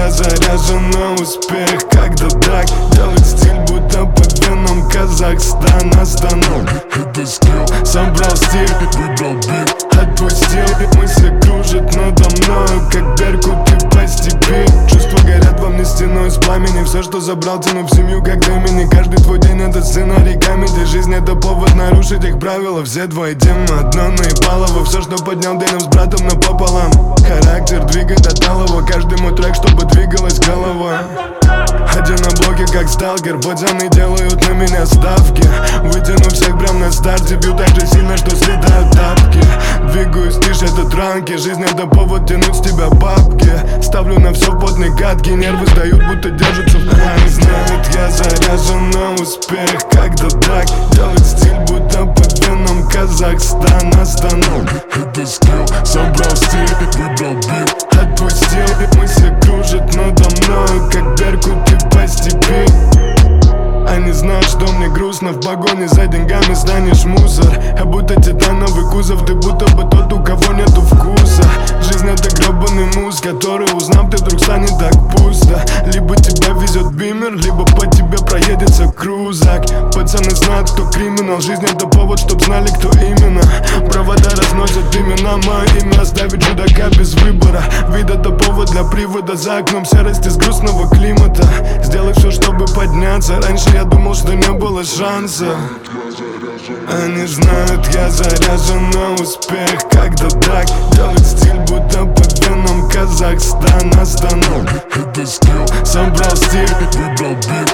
я заряжен на успех. Когда так делать стиль, будто под веном Казахстан останов. Это скилл, собрал стиль, выбрал бит, отпустил. Мысли кружат надо мною, как беркут и по степи. Чувства горят во мне стеной из пламени. Все, что забрал, тяну в семью, как имени. Каждый твой день это сценарий комедии. Жизнь это повод нарушить их правила. Все твои темы одно наебалово. Все, что поднял Дэном с братом напополам. Характер двигает от талого. Каждый мой трек, чтобы двигалась голова. Один на блоке, как сталкер. Пацаны делают на меня ставки. Вытяну всех прям на старте. Бью так же сильно, что слетают тапки. Двигаюсь тише, это транки. Жизнь это повод тянуть с тебя бабки. Ставлю на все потные катки. Нервы сдают, будто держатся в плане. Знает, я заряжен на успех. Когда так делать стиль, будто под веном Казахстан останов. Это скилл, собрал стиль, выбрал бит, отпустил. Мысли кружат надо мною, как беркут и по степи. Они знают, что мне грустно. В погоне за деньгами станешь мусор. Я будто титановый кузов. Ты будто бы тот, у кого нету вкуса. Жизнь это гребаный муз, который, узнав, ты вдруг станет так пусто. Либо тебя везет бимер, либо по тебе проедется крузак. Пацаны знают, кто криминал. Жизнь это повод, чтоб знали, кто именно. Провода разносят имена. Мое имя оставит чудака без выбора. Вид это повод для привода. За окном серость из грустного климата. Сделай все, чтобы подняться. Раньше я думал, что не было шанса. Они знают, я заряжен на успех. Когда так делать стиль, будто под веном Казахстан останов. Это скилл, собрал стиль, выбрал бит,